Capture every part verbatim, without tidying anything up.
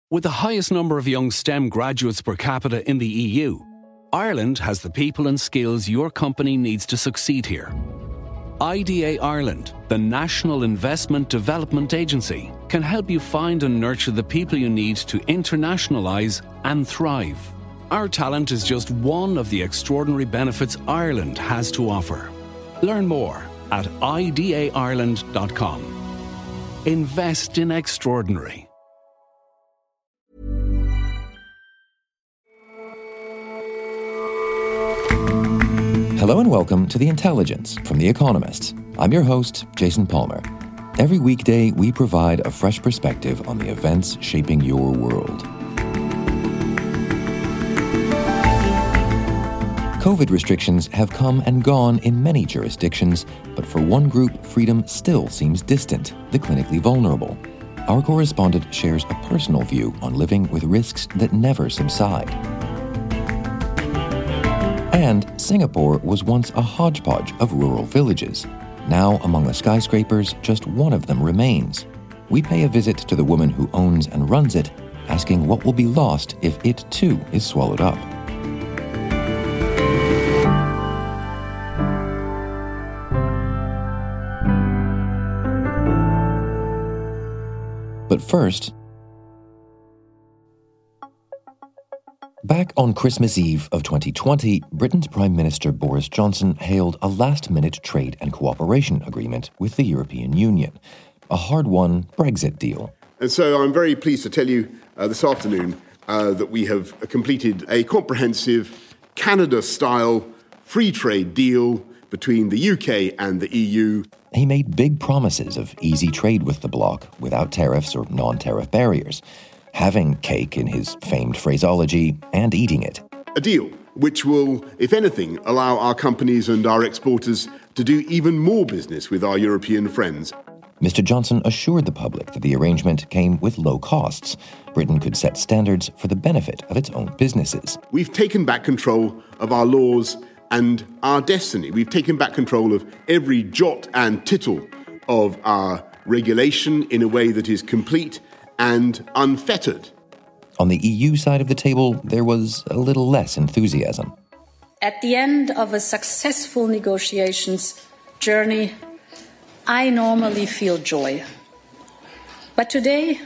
With the highest number of young STEM graduates per capita in the E U, Ireland has the people and skills your company needs to succeed here. I D A Ireland, the National Investment Development Agency, can help you find and nurture the people you need to internationalise and thrive. Our talent is just one of the extraordinary benefits Ireland has to offer. Learn more at I D A Ireland dot com. Invest in extraordinary. Hello and welcome to The Intelligence from The Economist. I'm your host, Jason Palmer. Every weekday, we provide a fresh perspective on the events shaping your world. COVID restrictions have come and gone in many jurisdictions, but for one group, freedom still seems distant, the clinically vulnerable. Our correspondent shares a personal view on living with risks that never subside. And Singapore was once a hodgepodge of rural villages. Now, among the skyscrapers, just one of them remains. We pay a visit to the woman who owns and runs it, asking what will be lost if it too is swallowed up. But first, back on Christmas Eve of twenty twenty, Britain's Prime Minister Boris Johnson hailed a last-minute trade and cooperation agreement with the European Union, a hard-won Brexit deal. And so I'm very pleased to tell you uh, this afternoon uh, that we have completed a comprehensive Canada-style free trade deal between the U K and the E U. He made big promises of easy trade with the bloc without tariffs or non-tariff barriers, having cake in his famed phraseology and eating it. A deal which will, if anything, allow our companies and our exporters to do even more business with our European friends. Mister Johnson assured the public that the arrangement came with low costs. Britain could set standards for the benefit of its own businesses. We've taken back control of our laws and our destiny. We've taken back control of every jot and tittle of our regulation in a way that is complete and unfettered. On the E U side of the table, there was a little less enthusiasm. At the end of a successful negotiations journey, I normally feel joy. But today,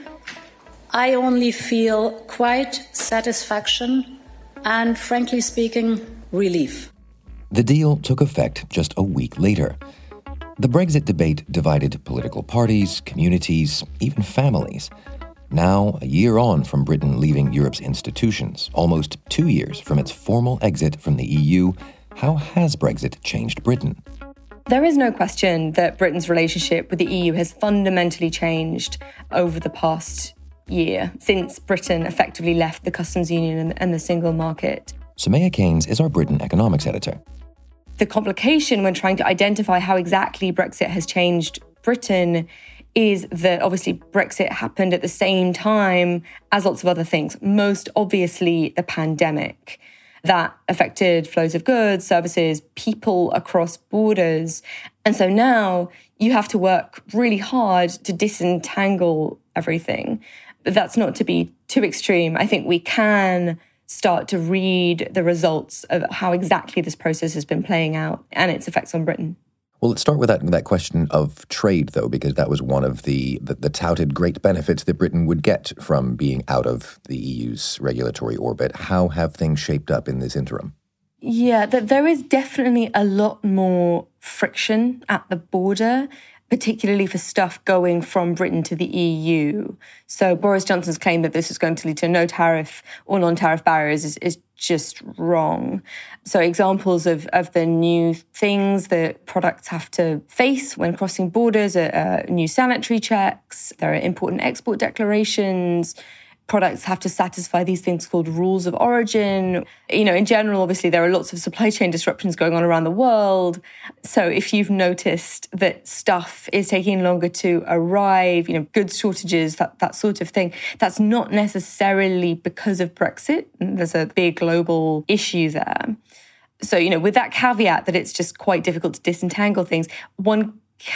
I only feel quite satisfaction and, frankly speaking, relief. The deal took effect just a week later. The Brexit debate divided political parties, communities, even families. Now, a year on from Britain leaving Europe's institutions, almost two years from its formal exit from the E U, how has Brexit changed Britain? There is no question that Britain's relationship with the E U has fundamentally changed over the past year, since Britain effectively left the customs union and the single market. Soumaya Keynes is our Britain economics editor. The complication when trying to identify how exactly Brexit has changed Britain is that obviously Brexit happened at the same time as lots of other things, most obviously the pandemic. That affected flows of goods, services, people across borders. And so now you have to work really hard to disentangle everything. But that's not to be too extreme. I think we can start to read the results of how exactly this process has been playing out and its effects on Britain. Well, let's start with that that question of trade, though, because that was one of the, the, the touted great benefits that Britain would get from being out of the E U's regulatory orbit. How have things shaped up in this interim? Yeah, that there is definitely a lot more friction at the border, particularly for stuff going from Britain to the E U. So Boris Johnson's claim that this is going to lead to no tariff or non-tariff barriers is, is just wrong. So examples of, of the new things that products have to face when crossing borders are uh, new sanitary checks, there are import and export declarations, products have to satisfy these things called rules of origin. You know, in general, obviously, there are lots of supply chain disruptions going on around the world. So if you've noticed that stuff is taking longer to arrive, you know, goods shortages, that, that sort of thing, that's not necessarily because of Brexit. There's a big global issue there. So, you know, with that caveat that it's just quite difficult to disentangle things, one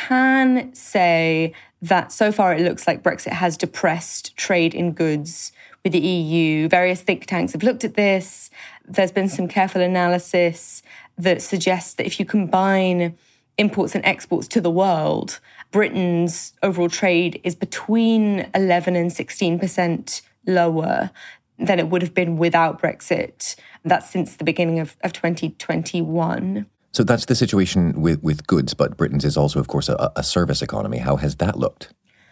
can say that so far it looks like Brexit has depressed trade in goods with the E U. Various think tanks have looked at this. There's been some careful analysis that suggests that if you combine imports and exports to the world, Britain's overall trade is between eleven and sixteen percent lower than it would have been without Brexit. That's since the beginning of, of twenty twenty-one. So that's the situation with, with goods, but Britain's is also, of course, a, a service economy. How has that looked?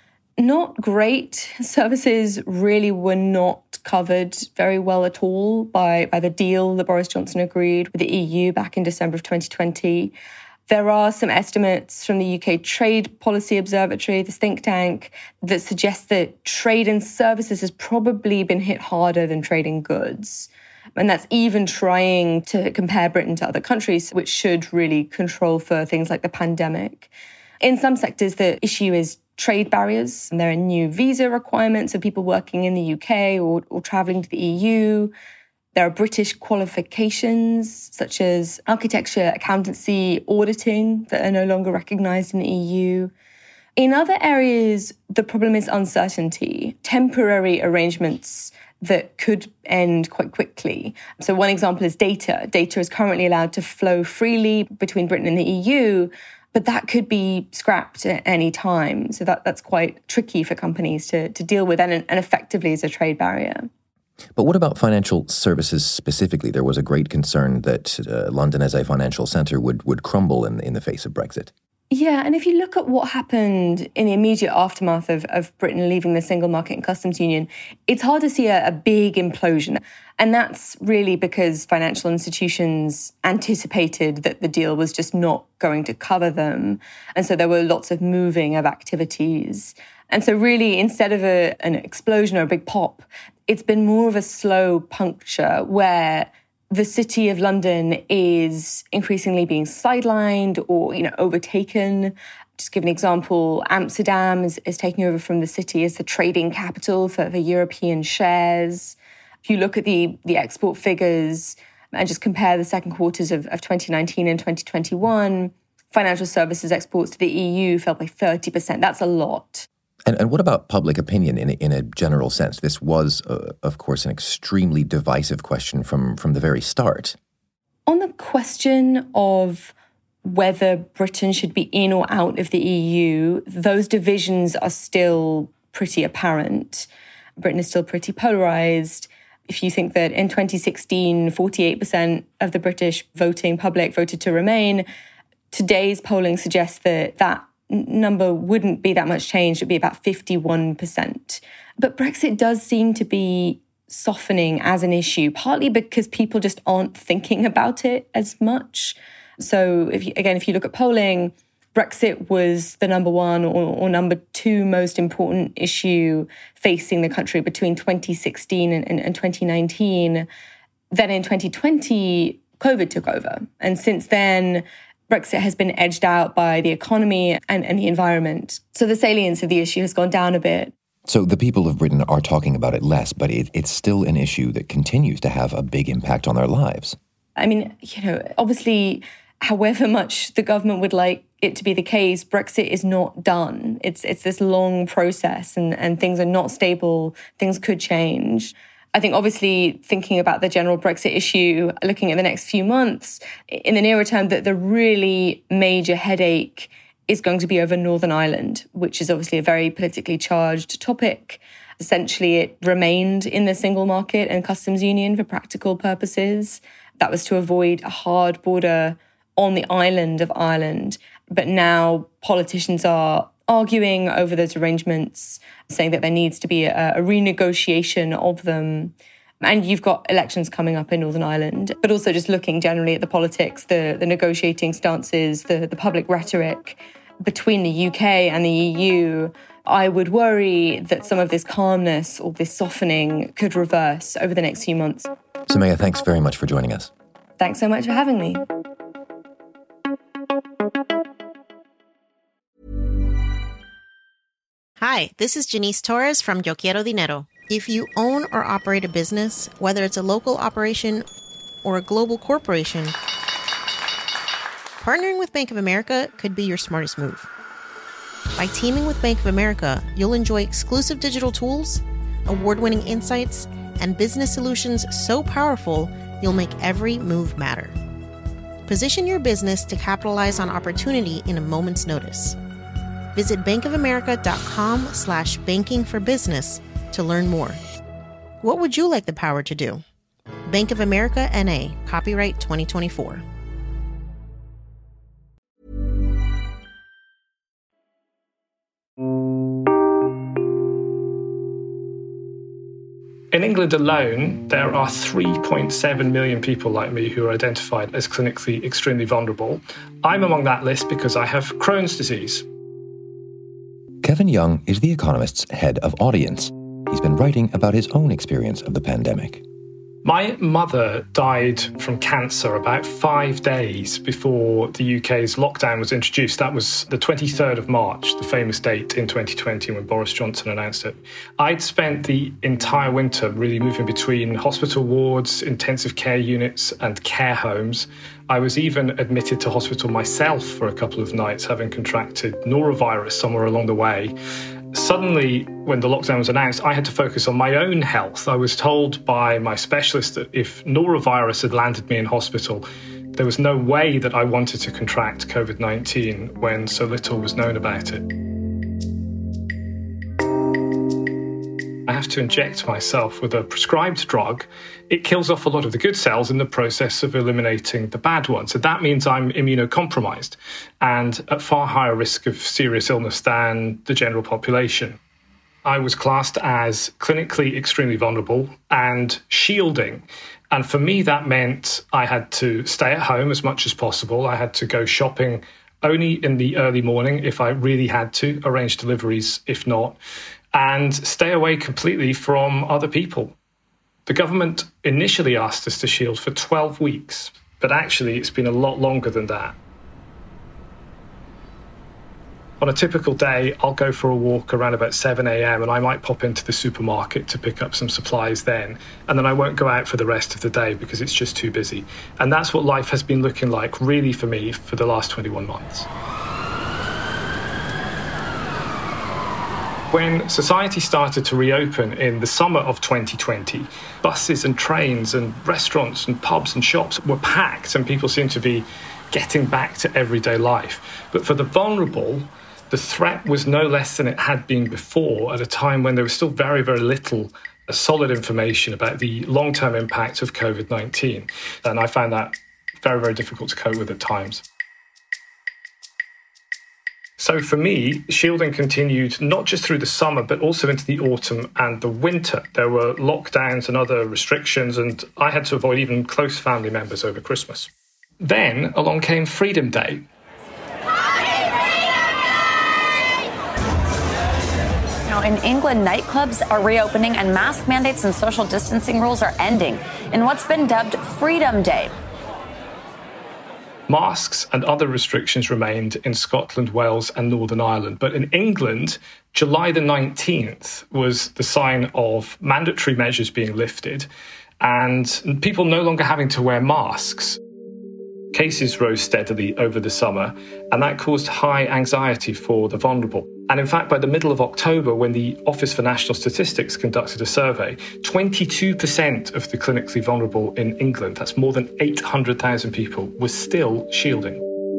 Not great. Services really were not covered very well at all by, by the deal that Boris Johnson agreed with the E U back in December of twenty twenty. There are some estimates from the U K Trade Policy Observatory, this think tank, that suggest that trade and services has probably been hit harder than trade and goods. And that's even trying to compare Britain to other countries, which should really control for things like the pandemic. In some sectors, the issue is trade barriers. And there are new visa requirements for people working in the U K or, or travelling to the E U. There are British qualifications such as architecture, accountancy, auditing that are no longer recognised in the E U. In other areas, the problem is uncertainty, temporary arrangements that could end quite quickly. So one example is data. Data is currently allowed to flow freely between Britain and the E U, but that could be scrapped at any time. So that, that's quite tricky for companies to, to deal with and, and effectively is a trade barrier. But what about financial services specifically? There was a great concern that uh, London as a financial centre would, would crumble in, in the face of Brexit. Yeah, and if you look at what happened in the immediate aftermath of, of Britain leaving the single market and customs union, it's hard to see a, a big implosion. And that's really because financial institutions anticipated that the deal was just not going to cover them. And so there were lots of moving of activities. And so really, instead of a, an explosion or a big pop, it's been more of a slow puncture where the city of London is increasingly being sidelined or, you know, overtaken. Just give an example, Amsterdam is, is taking over from the city as the trading capital for, for European shares. If you look at the, the export figures and just compare the second quarters of, of twenty nineteen and twenty twenty-one, financial services exports to the E U fell by thirty percent. That's a lot. And, and what about public opinion in a, in a general sense? This was, uh, of course, an extremely divisive question from, from the very start. On the question of whether Britain should be in or out of the E U, those divisions are still pretty apparent. Britain is still pretty polarised. If you think that in twenty sixteen, forty-eight percent of the British voting public voted to remain, today's polling suggests that that number wouldn't be that much changed. It'd be about fifty-one percent. But Brexit does seem to be softening as an issue, partly because people just aren't thinking about it as much. So if you, again, if you look at polling, Brexit was the number one or, or number two most important issue facing the country between twenty sixteen and, and, and twenty nineteen. Then in twenty twenty, COVID took over. And since then, Brexit has been edged out by the economy and, and the environment. So the salience of the issue has gone down a bit. So the people of Britain are talking about it less, but it, it's still an issue that continues to have a big impact on their lives. I mean, you know, obviously, however much the government would like it to be the case, Brexit is not done. It's it's this long process and, and things are not stable. Things could change. I think obviously thinking about the general Brexit issue, looking at the next few months, in the nearer term, that the really major headache is going to be over Northern Ireland, which is obviously a very politically charged topic. Essentially, it remained in the single market and customs union for practical purposes. That was to avoid a hard border on the island of Ireland. But now politicians are arguing over those arrangements, saying that there needs to be a, a renegotiation of them. And you've got elections coming up in Northern Ireland, but also just looking generally at the politics, the, the negotiating stances, the, the public rhetoric between the U K and the E U. I would worry that some of this calmness or this softening could reverse over the next few months. Soumaya, thanks very much for joining us. Thanks so much for having me. Hi, this is Janice Torres from Yo Quiero Dinero. If you own or operate a business, whether it's a local operation or a global corporation, partnering with Bank of America could be your smartest move. By teaming with Bank of America, you'll enjoy exclusive digital tools, award-winning insights, and business solutions so powerful you'll make every move matter. Position your business to capitalize on opportunity in a moment's notice. Visit bankofamerica.com slash banking for business to learn more. What would you like the power to do? Bank of America N A, copyright twenty twenty-four. In England alone, there are three point seven million people like me who are identified as clinically extremely vulnerable. I'm among that list because I have Crohn's disease. Kevin Young is The Economist's head of audience. He's been writing about his own experience of the pandemic. My mother died from cancer about five days before the U K's lockdown was introduced. That was the twenty-third of March, the famous date in twenty twenty when Boris Johnson announced it. I'd spent the entire winter really moving between hospital wards, intensive care units and care homes. I was even admitted to hospital myself for a couple of nights, having contracted norovirus somewhere along the way. Suddenly, when the lockdown was announced, I had to focus on my own health. I was told by my specialist that if norovirus had landed me in hospital, there was no way that I wanted to contract COVID nineteen when so little was known about it. I have to inject myself with a prescribed drug. It kills off a lot of the good cells in the process of eliminating the bad ones. And that means I'm immunocompromised and at far higher risk of serious illness than the general population. I was classed as clinically extremely vulnerable and shielding. And for me, that meant I had to stay at home as much as possible. I had to go shopping only in the early morning if I really had to, arrange deliveries if not, and stay away completely from other people. The government initially asked us to shield for twelve weeks, but actually it's been a lot longer than that. On a typical day, I'll go for a walk around about seven a.m. and I might pop into the supermarket to pick up some supplies then, and then I won't go out for the rest of the day because it's just too busy. And that's what life has been looking like really for me for the last twenty-one months. When society started to reopen in the summer of twenty twenty, buses and trains and restaurants and pubs and shops were packed and people seemed to be getting back to everyday life. But for the vulnerable, the threat was no less than it had been before, at a time when there was still very, very little solid information about the long-term impact of COVID nineteen. And I found that very, very difficult to cope with at times. So for me, shielding continued not just through the summer, but also into the autumn and the winter. There were lockdowns and other restrictions, and I had to avoid even close family members over Christmas. Then along came Freedom Day. Now, in England, nightclubs are reopening and mask mandates and social distancing rules are ending in what's been dubbed Freedom Day. Masks and other restrictions remained in Scotland, Wales and Northern Ireland. But in England, July the nineteenth was the sign of mandatory measures being lifted and people no longer having to wear masks. Cases rose steadily over the summer, and that caused high anxiety for the vulnerable. And in fact, by the middle of October, when the Office for National Statistics conducted a survey, twenty-two percent of the clinically vulnerable in England, that's more than eight hundred thousand people, were still shielding.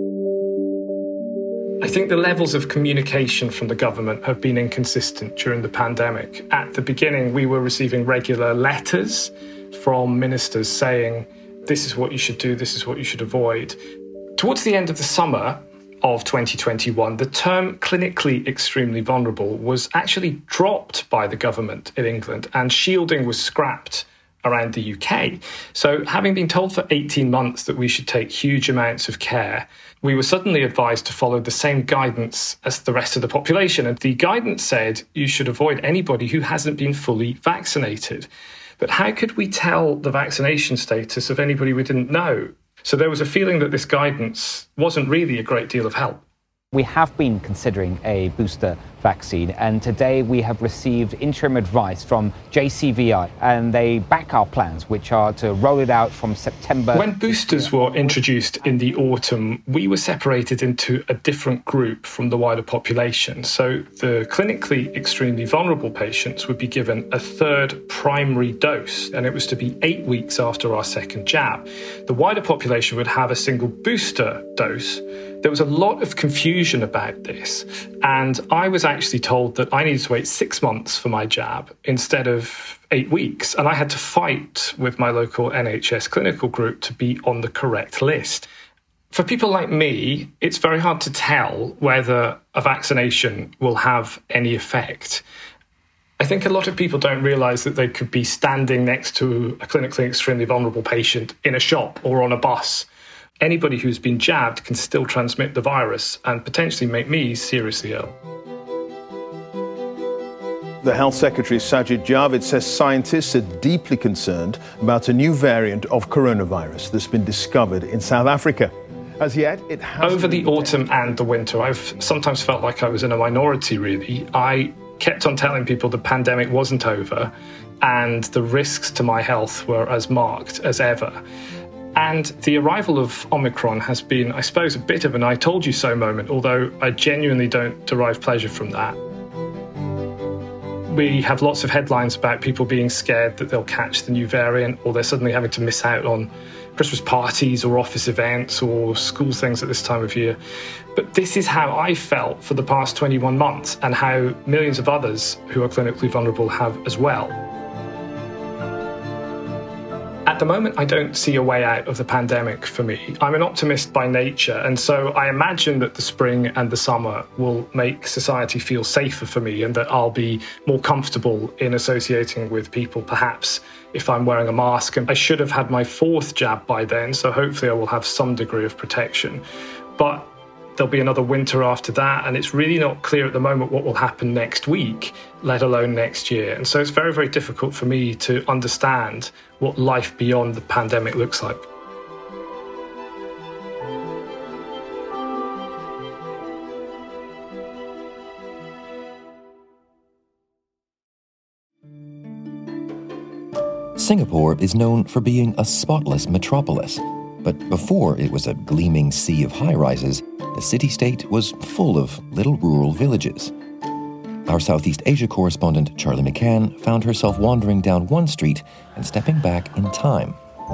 I think the levels of communication from the government have been inconsistent during the pandemic. At the beginning, we were receiving regular letters from ministers saying, this is what you should do, this is what you should avoid. Towards the end of the summer of twenty twenty-one, the term clinically extremely vulnerable was actually dropped by the government in England, and shielding was scrapped around the U K. So having been told for eighteen months that we should take huge amounts of care, we were suddenly advised to follow the same guidance as the rest of the population. And the guidance said you should avoid anybody who hasn't been fully vaccinated. But how could we tell the vaccination status of anybody we didn't know? So there was a feeling that this guidance wasn't really a great deal of help. We have been considering a booster vaccine. And today we have received interim advice from J C V I, and they back our plans, which are to roll it out from September. When boosters were introduced in the autumn, we were separated into a different group from the wider population. So the clinically extremely vulnerable patients would be given a third primary dose, and it was to be eight weeks after our second jab. The wider population would have a single booster dose. There was a lot of confusion about this, and I was actually told that I needed to wait six months for my jab instead of eight weeks, and I had to fight with my local N H S clinical group to be on the correct list. For people like me, it's very hard to tell whether a vaccination will have any effect. I think a lot of people don't realise that they could be standing next to a clinically extremely vulnerable patient in a shop or on a bus. Anybody who's been jabbed can still transmit the virus and potentially make me seriously ill. The Health Secretary, Sajid Javid, says scientists are deeply concerned about a new variant of coronavirus that's been discovered in South Africa. As yet, it has... Over the autumn and the winter, I've sometimes felt like I was in a minority, really. I kept on telling people the pandemic wasn't over and the risks to my health were as marked as ever. And the arrival of Omicron has been, I suppose, a bit of an I told you so moment, although I genuinely don't derive pleasure from that. We have lots of headlines about people being scared that they'll catch the new variant, or they're suddenly having to miss out on Christmas parties or office events or school things at this time of year. But this is how I felt for the past twenty-one months, and how millions of others who are clinically vulnerable have as well. At the moment, I don't see a way out of the pandemic for me. I'm an optimist by nature, and so I imagine that the spring and the summer will make society feel safer for me, and that I'll be more comfortable in associating with people, perhaps if I'm wearing a mask. And I should have had my fourth jab by then, so hopefully I will have some degree of protection. But there'll be another winter after that, and it's really not clear at the moment what will happen next week, let alone next year. And so it's very, very difficult for me to understand what life beyond the pandemic looks like. Singapore is known for being a spotless metropolis. But before it was a gleaming sea of high-rises, the city-state was full of little rural villages. Our Southeast Asia correspondent, Charlie McCann, found herself wandering down one street and stepping back in time.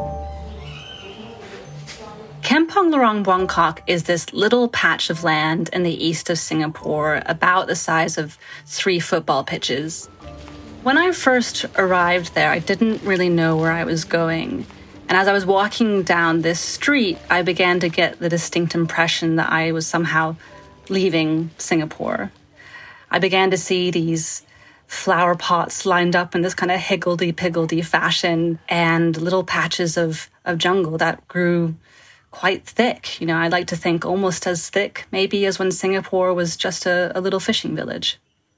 Kampong Lorong Buangkok is this little patch of land in the east of Singapore, about the size of three football pitches. When I first arrived there, I didn't really know where I was going. And as I was walking down this street, I began to get the distinct impression that I was somehow leaving Singapore. I began to see these flower pots lined up in this kind of higgledy-piggledy fashion, and little patches of, of jungle that grew quite thick. You know, I like to think almost as thick maybe as when Singapore was just a, a little fishing village.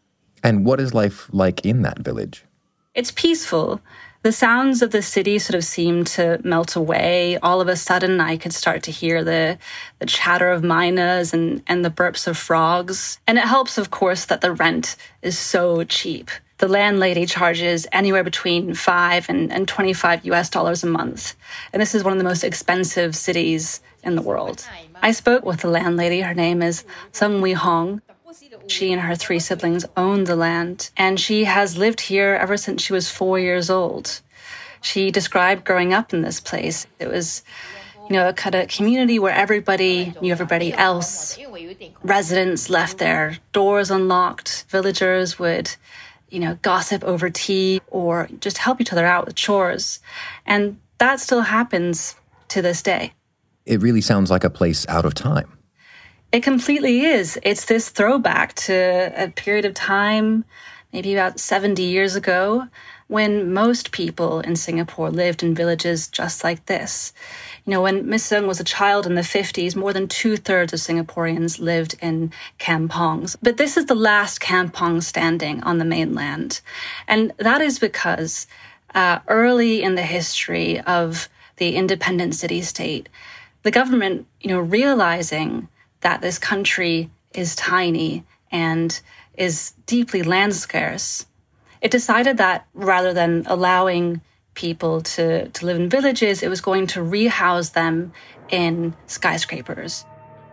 And what is life like in that village? It's peaceful. The sounds of the city sort of seemed to melt away. All of a sudden, I could start to hear the, the chatter of mynas and, and the burps of frogs. And it helps, of course, that the rent is so cheap. The landlady charges anywhere between five and, and twenty-five U S dollars a month. And this is one of the most expensive cities in the world. I spoke with the landlady. Her name is Sung Wee Hong. She and her three siblings own the land, and she has lived here ever since she was four years old. She described growing up in this place. It was, you know, a kind of community where everybody knew everybody else. Residents left their doors unlocked. Villagers would, you know, gossip over tea or just help each other out with chores. And that still happens to this day. It really sounds like a place out of time. It completely is. It's this throwback to a period of time, maybe about seventy years ago, when most people in Singapore lived in villages just like this. You know, when Miss Sung was a child in the fifties, more than two-thirds of Singaporeans lived in kampongs. But this is the last kampong standing on the mainland. And that is because uh, early in the history of the independent city-state, the government, you know, realizing that this country is tiny and is deeply land scarce, it decided that rather than allowing people to, to live in villages, it was going to rehouse them in skyscrapers.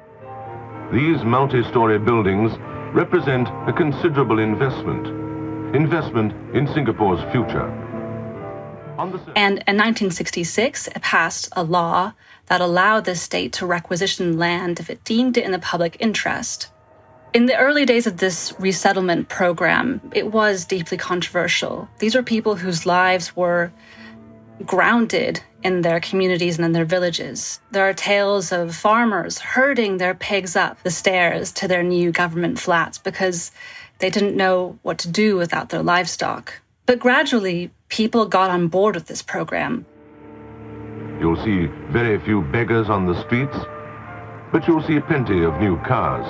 These multi-story buildings represent a considerable investment, investment in Singapore's future. And in nineteen sixty-six, it passed a law that allowed the state to requisition land if it deemed it in the public interest. In the early days of this resettlement program, it was deeply controversial. These were people whose lives were grounded in their communities and in their villages. There are tales of farmers herding their pigs up the stairs to their new government flats because they didn't know what to do without their livestock. But gradually, people got on board with this program. You'll see very few beggars on the streets, but you'll see plenty of new cars.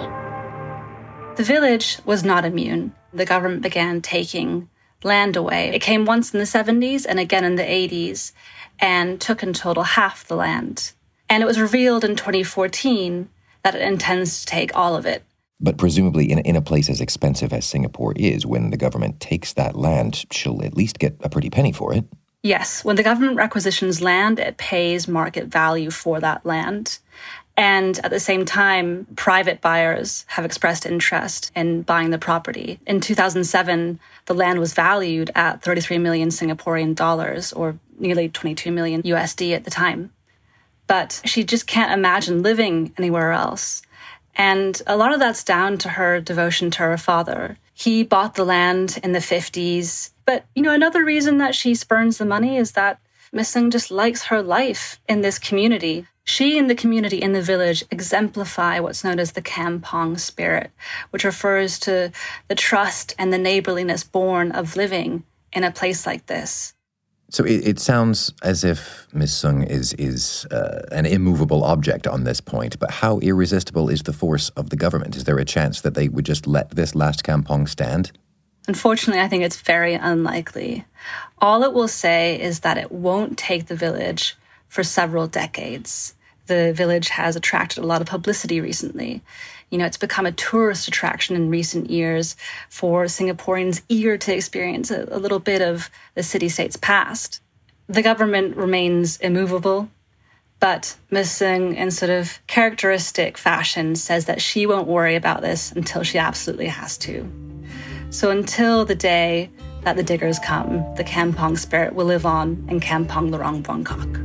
The village was not immune. The government began taking land away. It came once in the seventies and again in the eighties, and took in total half the land. And it was revealed in twenty fourteen that it intends to take all of it. But presumably in, in a place as expensive as Singapore is, when the government takes that land, she'll at least get a pretty penny for it. Yes, when the government requisitions land, it pays market value for that land. And at the same time, private buyers have expressed interest in buying the property. In two thousand seven, the land was valued at thirty-three million Singaporean dollars, or nearly twenty-two million U S D at the time. But she just can't imagine living anywhere else. And a lot of that's down to her devotion to her father. He bought the land in the fifties. But, you know, another reason that she spurns the money is that Miss Sung just likes her life in this community. She and the community in the village exemplify what's known as the Kampong spirit, which refers to the trust and the neighborliness born of living in a place like this. So it, it sounds as if Miss Sung is is uh, an immovable object on this point, but how irresistible is the force of the government? Is there a chance that they would just let this last kampong stand? Unfortunately, I think it's very unlikely. All it will say is that it won't take the village for several decades. The village has attracted a lot of publicity recently. You know, it's become a tourist attraction in recent years for Singaporeans eager to experience a, a little bit of the city-state's past. The government remains immovable, but Miss Sung, in sort of characteristic fashion, says that she won't worry about this until she absolutely has to. So until the day that the diggers come, the Kampong spirit will live on in Kampong Lorong Buangkok.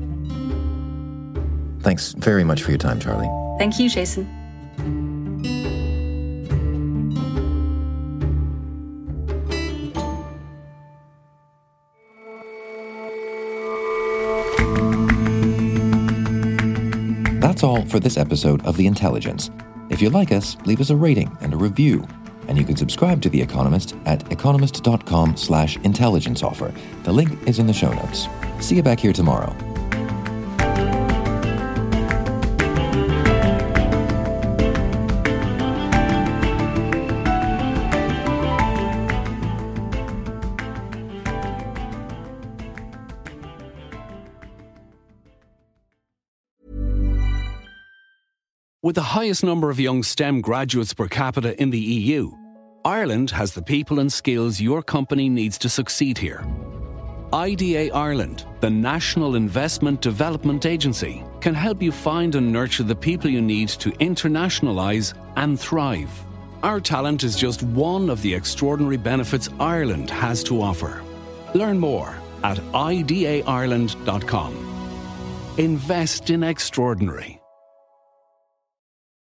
Thanks very much for your time, Charlie. Thank you, Jason. That's all for this episode of The Intelligence. If you like us, leave us a rating and a review. And you can subscribe to The Economist at economist.com slash intelligence offer. The link is in the show notes. See you back here tomorrow. With the highest number of young STEM graduates per capita in the E U, Ireland has the people and skills your company needs to succeed here. I D A Ireland, the National Investment Development Agency, can help you find and nurture the people you need to internationalise and thrive. Our talent is just one of the extraordinary benefits Ireland has to offer. Learn more at I D A Ireland dot com. Invest in extraordinary.